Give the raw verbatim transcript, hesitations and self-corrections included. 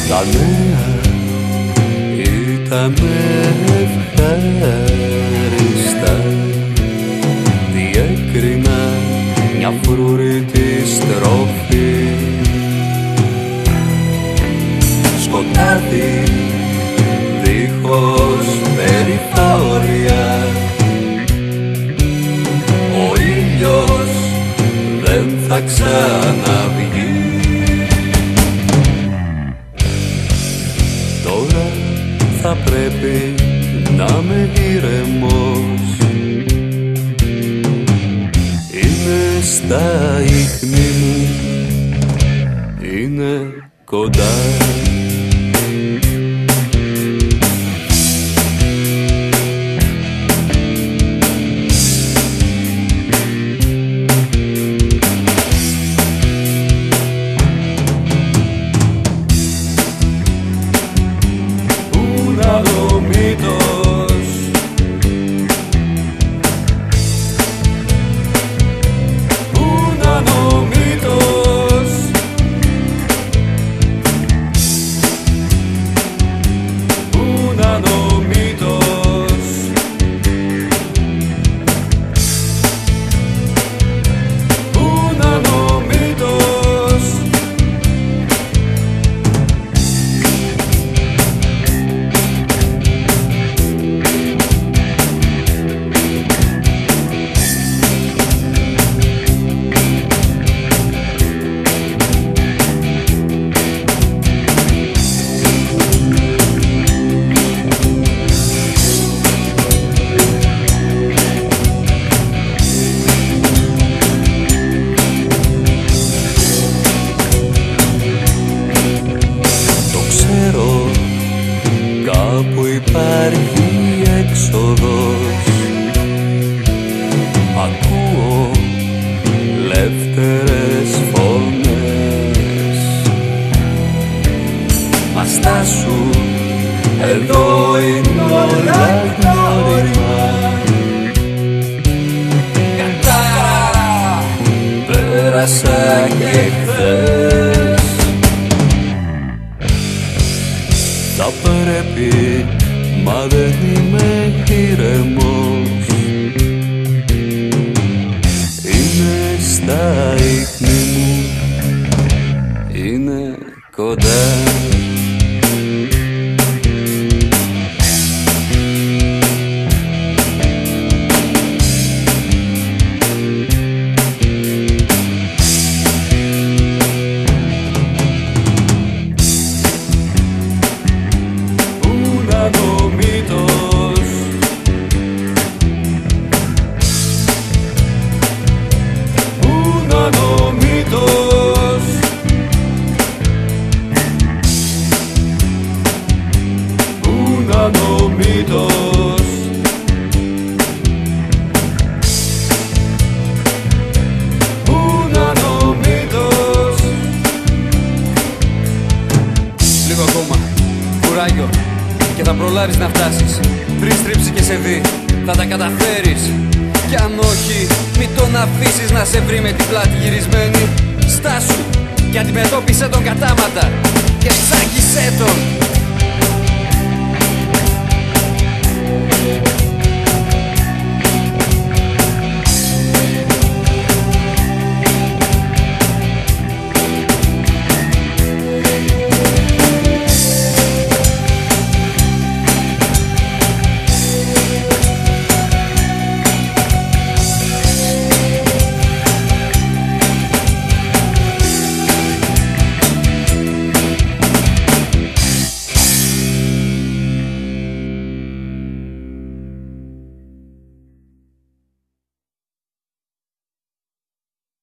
Τα νέα ήταν ευχάριστα, διέκρινα μια φρουρήτη στροφή. Σκοτάδι δίχως περιθώρια, ο ήλιος δεν θα ξαναβγεί. Τώρα θα πρέπει να είμαι ήρεμος, είναι στα ίχνη μου, είναι κοντά. Κάπου υπάρχει έξοδος, ακούω ελεύθερες φωνές. Μα στάσου, εδώ είναι όλα γνώριμα. Κατάρα, πέρασα και χθες. Θα πρέπει, μα δεν είμαι ήρεμος, είναι στα ίχνη μου, είναι κοντά. Λίγο ακόμα, κουράγιο, και θα προλάβεις να φτάσεις. Πριν στρίψει και σε δει, θα τα καταφέρεις. Κι αν όχι, μη τον αφήσεις να σε βρει με την πλάτη γυρισμένη. Στάσου και αντιμετώπισε τον κατάματα και ψάχισέ τον.